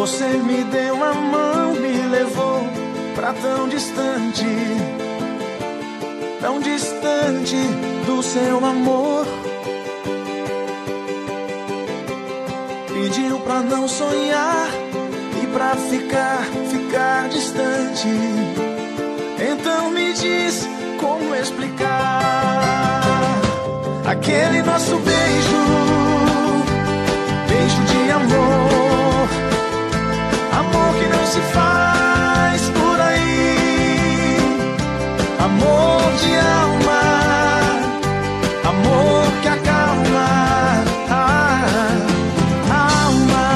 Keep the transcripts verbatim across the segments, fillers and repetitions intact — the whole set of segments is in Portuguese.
Você me deu a mão, me levou pra tão distante, tão distante do seu amor. Pediu pra não sonhar e pra ficar, ficar distante. Então me diz como explicar aquele nosso beijo, beijo de amor, amor que não se faz por aí, amor de alma, amor que acalma a alma.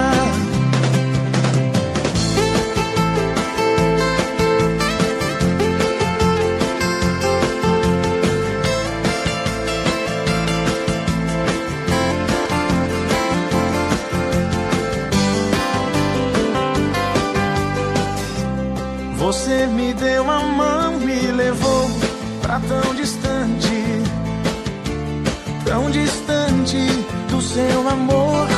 Você me deu a mão, me levou pra tão distante, tão distante do seu amor.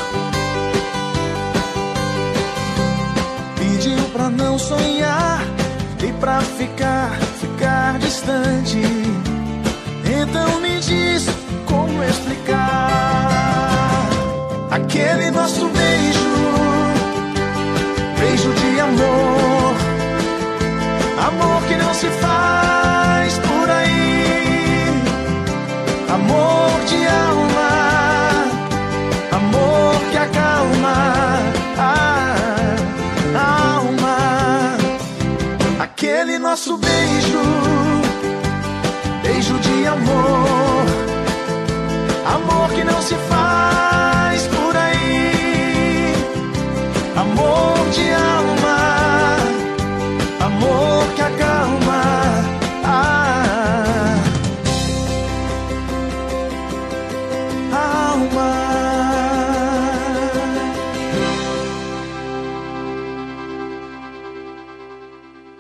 Pediu pra não sonhar e pra ficar, ficar distante. Então me diz como explicar aquele nosso beijo, beijo de amor, amor que não se faz por aí, amor de alma, amor que acalma a alma. Aquele nosso beijo, beijo de amor, amor que não se faz por aí, amor de alma, amor que acalma a alma.